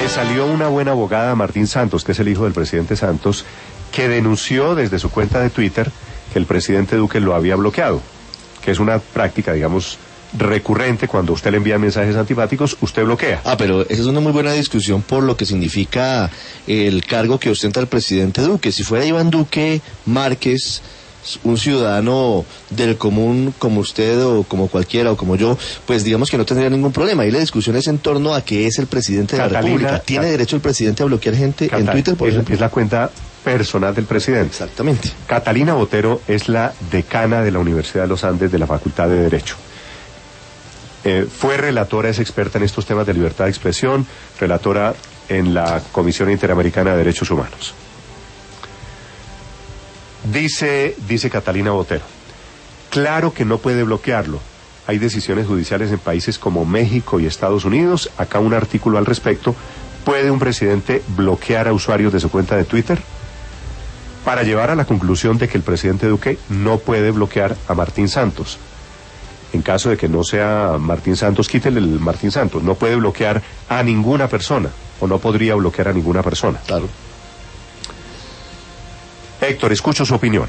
salió una buena abogada, Martín Santos, que es el hijo del presidente Santos, que denunció desde su cuenta de Twitter que el presidente Duque lo había bloqueado, que es una práctica, digamos, recurrente. Cuando usted le envía mensajes antipáticos, usted bloquea. Pero esa es una muy buena discusión por lo que significa el cargo que ostenta el presidente Duque. Si fuera Iván Duque Márquez, un ciudadano del común como usted o como cualquiera o como yo, pues digamos que no tendría ningún problema. Ahí la discusión es en torno a que es el presidente de la República. ¿Tiene derecho el presidente a bloquear gente en Twitter, por ejemplo? Es la cuenta personal del presidente. Exactamente. Catalina Botero es la decana de la Universidad de los Andes de la Facultad de Derecho. Fue relatora, es experta en estos temas de libertad de expresión, relatora en la Comisión Interamericana de Derechos Humanos. Dice Catalina Botero, claro que no puede bloquearlo. Hay decisiones judiciales en países como México y Estados Unidos. Acá un artículo al respecto. ¿Puede un presidente bloquear a usuarios de su cuenta de Twitter? Para llevar a la conclusión de que el presidente Duque no puede bloquear a Martín Santos. En caso de que no sea Martín Santos, quítele el Martín Santos. No puede bloquear a ninguna persona, o no podría bloquear a ninguna persona. Claro. Héctor, escucho su opinión.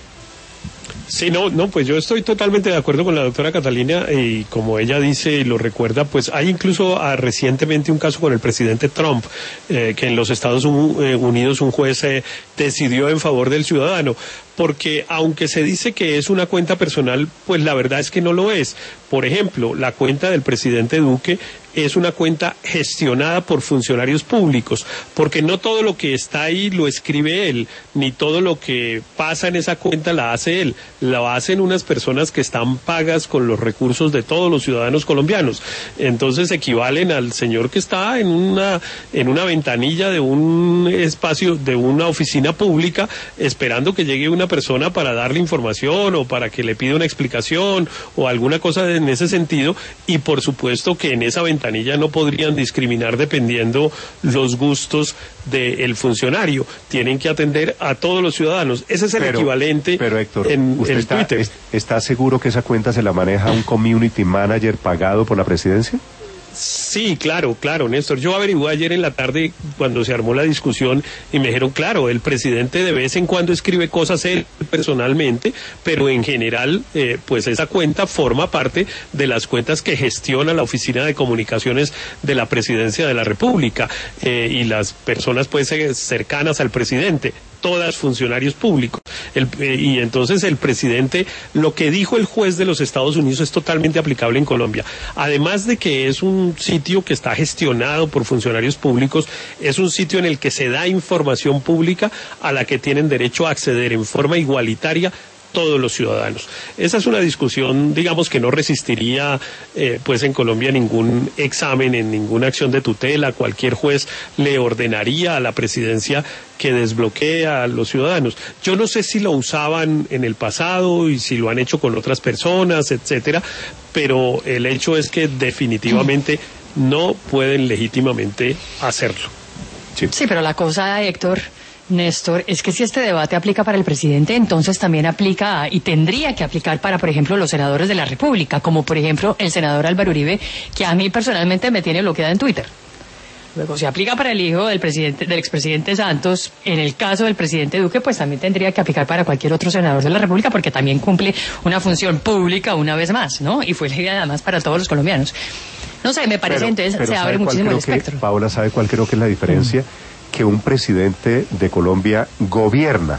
Sí, no, pues yo estoy totalmente de acuerdo con la doctora Catalina y como ella dice y lo recuerda, pues hay incluso recientemente un caso con el presidente Trump, que en los Estados Unidos un juez decidió en favor del ciudadano, porque aunque se dice que es una cuenta personal, pues la verdad es que no lo es. Por ejemplo, la cuenta del presidente Duque es una cuenta gestionada por funcionarios públicos, porque no todo lo que está ahí lo escribe él, ni todo lo que pasa en esa cuenta la hace él, lo hacen unas personas que están pagas con los recursos de todos los ciudadanos colombianos. Entonces equivalen al señor que está en una ventanilla de un espacio, de una oficina pública, esperando que llegue una persona para darle información o para que le pida una explicación o alguna cosa en ese sentido, y por supuesto que en esa ventanilla no podrían discriminar dependiendo los gustos del funcionario. Tienen que atender a todos los ciudadanos. Ese es el equivalente. Pero Héctor, en ¿usted Twitter. ¿Está seguro que esa cuenta se la maneja un community manager pagado por la presidencia? Sí, claro, Néstor. Yo averigué ayer en la tarde cuando se armó la discusión y me dijeron, claro, el presidente de vez en cuando escribe cosas él personalmente, pero en general, pues esa cuenta forma parte de las cuentas que gestiona la Oficina de Comunicaciones de la Presidencia de la República, y las personas pues cercanas al presidente, todas funcionarios públicos. Y entonces el presidente, lo que dijo el juez de los Estados Unidos es totalmente aplicable en Colombia. Además de que es un sitio que está gestionado por funcionarios públicos, es un sitio en el que se da información pública a la que tienen derecho a acceder en forma igualitaria todos los ciudadanos. Esa es una discusión, digamos, que no resistiría pues en Colombia ningún examen, en ninguna acción de tutela. Cualquier juez le ordenaría a la presidencia que desbloquee a los ciudadanos. Yo no sé si lo usaban en el pasado y si lo han hecho con otras personas, etcétera, pero el hecho es que definitivamente no pueden legítimamente hacerlo. Sí, pero la cosa, Héctor, Néstor, es que si este debate aplica para el presidente, entonces también aplica y tendría que aplicar para, por ejemplo, los senadores de la República, como por ejemplo el senador Álvaro Uribe, que a mí personalmente me tiene bloqueada en Twitter. Luego, si aplica para el hijo del expresidente Santos, en el caso del presidente Duque, pues también tendría que aplicar para cualquier otro senador de la República, porque también cumple una función pública una vez más, ¿no? Y fue elegida además para todos los colombianos. No sé, me parece, entonces se abre muchísimo el espectro. Paola, ¿sabe cuál creo que es la diferencia? Que un presidente de Colombia gobierna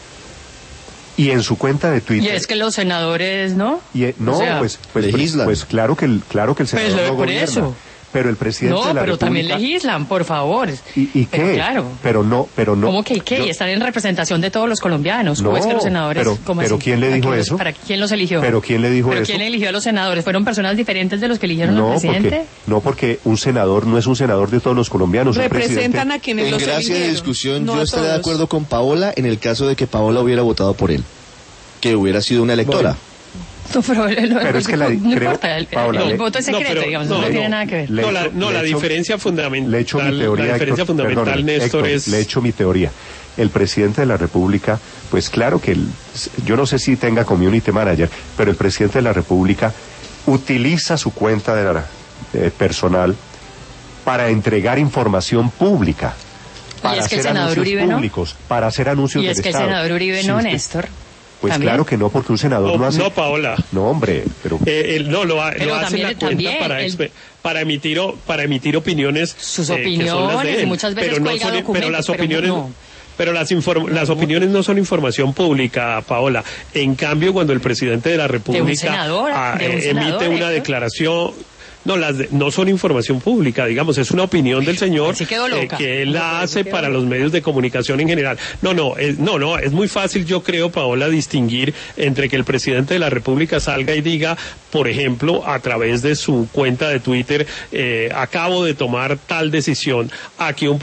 y en su cuenta de Twitter. Y es que los senadores, ¿no? No, o sea, pues claro que el senador no gobierna. Eso. Pero el presidente de la República... No, pero también legislan, por favor. ¿Y qué? Claro. Pero no... ¿Cómo que qué? Están en representación de todos los colombianos. ¿Cómo es que los senadores... Pero ¿quién le dijo eso? ¿Para quién los eligió? ¿Pero quién le dijo eso? ¿Quién eligió a los senadores? ¿Fueron personas diferentes de los que eligieron al presidente? Porque un senador no es un senador de todos los colombianos. Representan a quienes los eligieron. En gracia de discusión, yo estaría de acuerdo con Paola en el caso de que Paola hubiera votado por él, que hubiera sido una electora. Bueno. No, pero es que no importa, el voto es secreto, digamos, no tiene nada que ver. La diferencia fundamental, le echo mi teoría, la diferencia fundamental, Néstor, es... Le echo mi teoría. El presidente de la República, pues claro que yo no sé si tenga community manager, pero el presidente de la República utiliza su cuenta personal para entregar información pública, para es que el hacer senador anuncios Uribe, ¿no? públicos, para hacer anuncios Y del es que el Estado. senador Uribe Si no, usted- Néstor. Pues ¿También? claro que no, porque un senador no hace... No, Paola. No, hombre, pero... No, lo hace Pero en también- la cuenta también para emitir opiniones. Sus que son las de opiniones, él. y muchas veces pero no cuelga son, documentos, pero las pero opiniones no. Pero las opiniones no son información pública, Paola. En cambio, cuando el presidente de la República senador, emite una Héctor. declaración, no son información pública, digamos, es una opinión del señor Así quedó loca. que él No, la pero hace quedó para loca. los medios de comunicación en general. Es muy fácil, yo creo, Paola, distinguir entre que el presidente de la República salga y diga, por ejemplo, a través de su cuenta de Twitter, acabo de tomar tal decisión, a que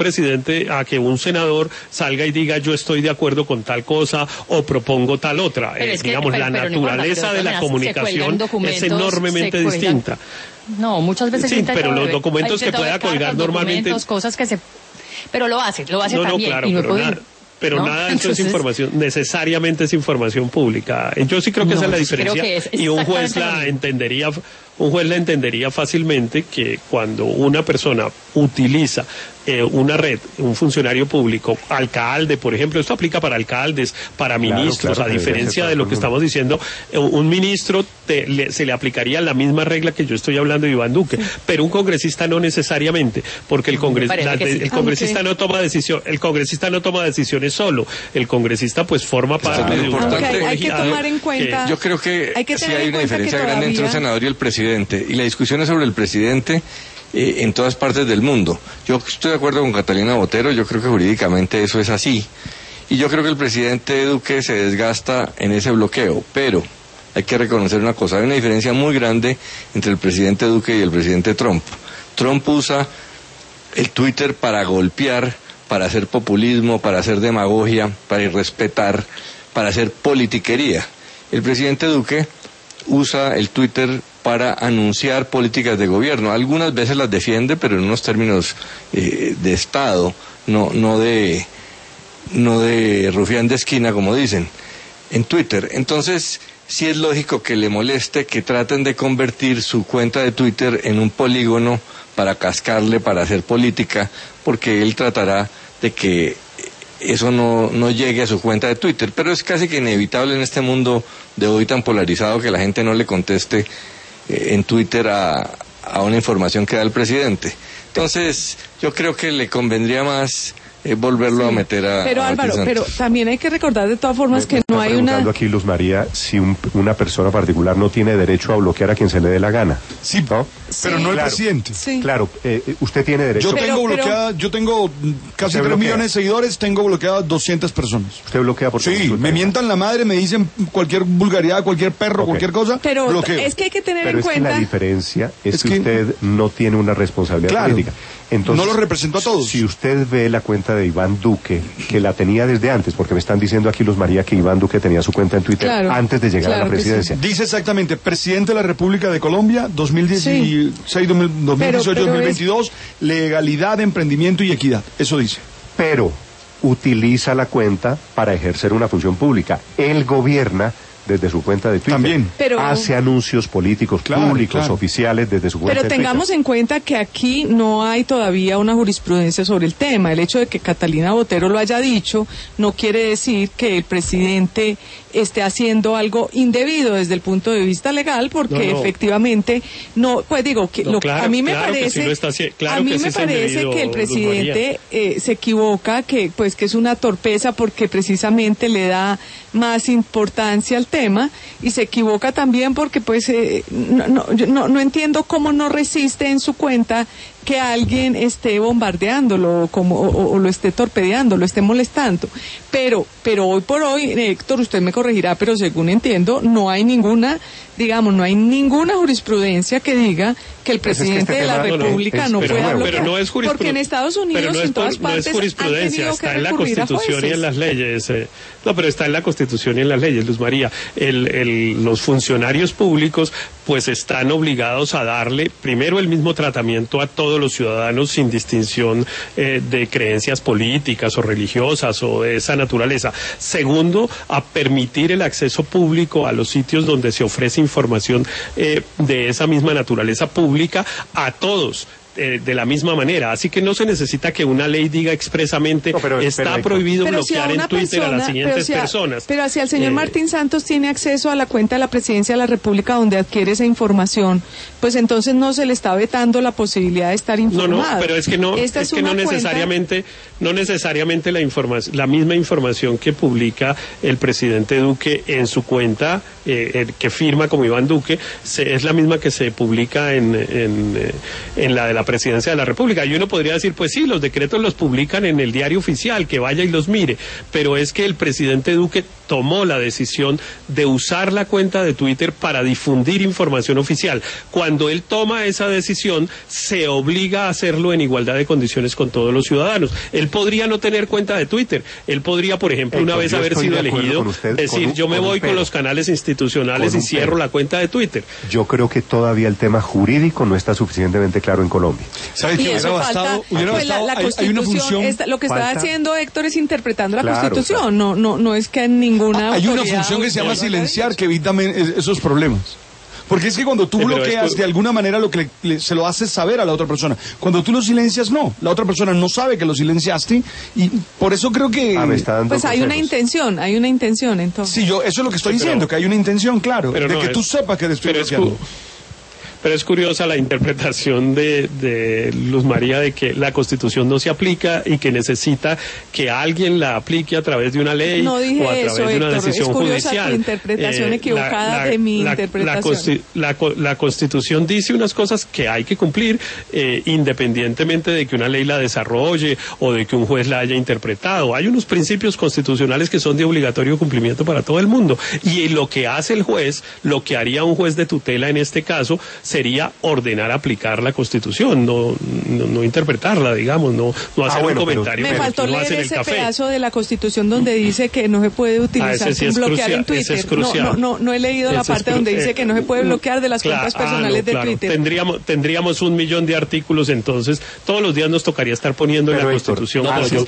un senador salga y diga, yo estoy de acuerdo con tal cosa o propongo tal otra. Pero es que- Digamos, pero la no importa, naturaleza pero de la se cuelgan comunicación es documentos, enormemente se cuelgan- distinta. No, muchas veces Sí, intenta pero los ver- documentos ha que intentado pueda ver colgar cartas, normalmente- documentos, cosas que se... Pero lo hace No, también. claro, y no pero puede- nada. Pero ¿no? nada de eso es Entonces, información, necesariamente es información pública. Yo sí creo que No, esa es la yo sí creo diferencia. que es Y un juez exactamente lo mismo. un juez la entendería fácilmente que cuando una persona utiliza una red, un funcionario público, alcalde, por ejemplo, esto aplica para alcaldes, para ministros, claro, a diferencia de lo que estamos diciendo, un ministro se le aplicaría la misma regla que yo estoy hablando de Iván Duque, pero un congresista no necesariamente, porque el parece que sí. congresista no toma decisiones solo, el congresista pues forma parte lo de un importante- Aunque hay que colegiado tomar en cuenta... Yo creo que Hay que sí tener hay en una cuenta que diferencia grande entre un todavía- senador y el presidente. Y la discusión es sobre el presidente en todas partes del mundo. Yo estoy de acuerdo con Catalina Botero, yo creo que jurídicamente eso es así. Y yo creo que el presidente Duque se desgasta en ese bloqueo. Pero hay que reconocer una cosa, hay una diferencia muy grande entre el presidente Duque y el presidente Trump. Trump usa el Twitter para golpear, para hacer populismo, para hacer demagogia, para irrespetar, para hacer politiquería. El presidente Duque usa el Twitter para anunciar políticas de gobierno. Algunas veces las defiende, pero en unos términos de Estado, no de rufián de esquina, como dicen, en Twitter. Entonces, sí es lógico que le moleste que traten de convertir su cuenta de Twitter en un polígono para cascarle, para hacer política, porque él tratará de que eso no llegue a su cuenta de Twitter. Pero es casi que inevitable en este mundo de hoy tan polarizado que la gente no le conteste en Twitter a una información que da el presidente. Entonces, yo creo que le convendría más volverlo a meter a... Pero a Álvaro, Ortiz pero Santos. también hay que recordar de todas formas que no hay una... preguntando aquí Luz María si una persona particular no tiene derecho a bloquear a quien se le dé la gana. Sí, ¿no? pero no el Claro. presidente. Sí. Claro, usted tiene derecho. Yo tengo bloqueada, yo tengo casi ¿Usted 3 bloquea? millones de seguidores, tengo bloqueadas 200 personas. Usted bloquea por Sí, me mientan la madre, me dicen cualquier vulgaridad, cualquier perro, Ok. cualquier cosa, Pero bloqueo. es que hay que tener Pero en es que la cuenta... diferencia es, Es que que- usted no tiene una responsabilidad Claro. política. Entonces, No los represento a todos. Si usted ve la cuenta de Iván Duque, que la tenía desde antes, porque me están diciendo aquí Luz María que Iván Duque tenía su cuenta en Twitter Claro, antes de llegar a claro la que sí. presidencia. Dice exactamente, presidente de la República de Colombia, 2016, 2018, Pero 2022, legalidad, emprendimiento y equidad. Eso dice. Pero utiliza la cuenta para ejercer una función pública. Él gobierna desde su cuenta de Twitter. También. Pero- hace anuncios políticos Claro, públicos, claro. oficiales desde su cuenta Pero de Twitter. tengamos en cuenta que aquí no hay todavía una jurisprudencia sobre el tema. El hecho de que Catalina Botero lo haya dicho no quiere decir que el presidente esté haciendo algo indebido desde el punto de vista legal, porque No. efectivamente no, pues digo que No, claro, a mí me claro que parece, sí lo está claro a mí que sí me es parece indebido, que el Luz presidente se equivoca, que pues que es una torpeza porque precisamente le da más importancia al tema y se equivoca también porque pues yo no entiendo cómo no resiste en su cuenta que alguien esté bombardeándolo o lo esté torpedeando, lo esté molestando. Pero hoy por hoy, Héctor, usted me corregirá, pero según entiendo, no hay ninguna jurisprudencia que diga que el Pues es que presidente este de la tema República no pero, pueda nuevo. bloquear. pero no es Porque en Estados Unidos, pero no es en todas no es partes, han jurisprudencia, tenido que está en la recurrir a Constitución y jueces. en las leyes. No, pero está en la Constitución y en las leyes, Luz María. Los funcionarios públicos pues están obligados a darle primero el mismo tratamiento a todos los ciudadanos sin distinción de creencias políticas o religiosas o de esa naturaleza. Segundo, a permitir el acceso público a los sitios donde se ofrece información de esa misma naturaleza pública a todos, de la misma manera. Así que no se necesita que una ley diga expresamente está prohibido bloquear en Twitter a las siguientes personas. Pero si el señor Martín Santos tiene acceso a la cuenta de la Presidencia de la República donde adquiere esa información, pues entonces no se le está vetando la posibilidad de estar informado. No, pero es que no necesariamente la misma información que publica el presidente Duque en su cuenta, que firma como Iván Duque, es la misma que se publica en la de la Presidencia de la República. Y uno podría decir, pues sí, los decretos los publican en el diario oficial, que vaya y los mire, pero es que el presidente Duque tomó la decisión de usar la cuenta de Twitter para difundir información oficial. Cuando él toma esa decisión, se obliga a hacerlo en igualdad de condiciones con todos los ciudadanos. Él podría no tener cuenta de Twitter, él podría, por ejemplo, una vez haber sido elegido, decir, yo me voy con los canales institucionales y cierro la cuenta de Twitter. Yo creo que todavía el tema jurídico no está suficientemente claro en Colombia. ¿Sabes qué hubiera bastado? La Hay una función. lo que está haciendo Héctor es interpretando la Constitución. Claro. No es que en ninguna. Hay una función que se llama silenciar que evita esos problemas. Porque es que cuando tú bloqueas, de alguna manera lo que se lo haces saber a la otra persona. Cuando tú lo silencias, no. La otra persona no sabe que lo silenciaste y por eso creo que... pues hay una intención entonces. Sí, eso es lo que estoy diciendo, que hay una intención, claro, de que tú sepas que estoy bloqueando. Pero es curiosa la interpretación de Luz María de que la Constitución no se aplica y que necesita que alguien la aplique a través de una ley o a través de una decisión judicial. Tu interpretación equivocada de mi interpretación. La Constitución dice unas cosas que hay que cumplir independientemente de que una ley la desarrolle o de que un juez la haya interpretado. Hay unos principios constitucionales que son de obligatorio cumplimiento para todo el mundo. Y lo que hace el juez, lo que haría un juez de tutela en este caso, sería ordenar aplicar la Constitución, no interpretarla, digamos, no hacer un comentario. Me faltó leer ese pedazo de la Constitución donde dice que no se puede utilizar sin bloquear en Twitter. No he leído la parte donde dice que no se puede bloquear de las cuentas personales de Twitter. Tendríamos 1 millón de artículos, entonces todos los días nos tocaría estar poniendo en la Constitución.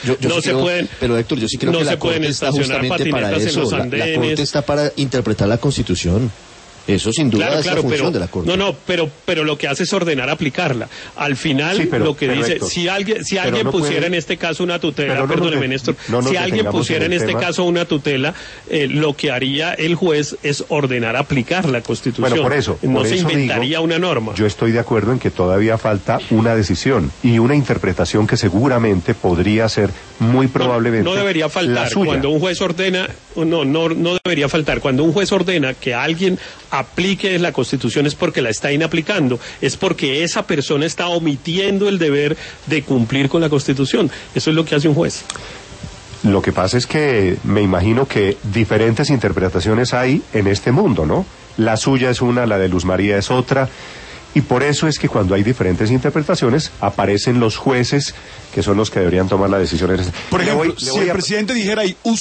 Pero Héctor, yo sí creo que la Corte está justamente para eso. La Corte está para interpretar la Constitución. Eso sin duda es la función de la Corte. Pero lo que hace es ordenar aplicarla. Al final, lo que dice, Héctor, si alguien pusiera en este caso una tutela, perdóneme, Néstor, si alguien pusiera en este caso una tutela, lo que haría el juez es ordenar aplicar la Constitución. Bueno, por eso se inventaría una norma. Yo estoy de acuerdo en que todavía falta una decisión y una interpretación que seguramente podría ser muy probablemente no debería faltar cuando un juez ordena, no debería faltar cuando un juez ordena que alguien aplique la Constitución es porque la está inaplicando, es porque esa persona está omitiendo el deber de cumplir con la Constitución. Eso es lo que hace un juez. Lo que pasa es que me imagino que diferentes interpretaciones hay en este mundo, ¿no? La suya es una, la de Luz María es otra, y por eso es que cuando hay diferentes interpretaciones aparecen los jueces que son los que deberían tomar las decisiones. Por ejemplo, si el presidente dijera ahí,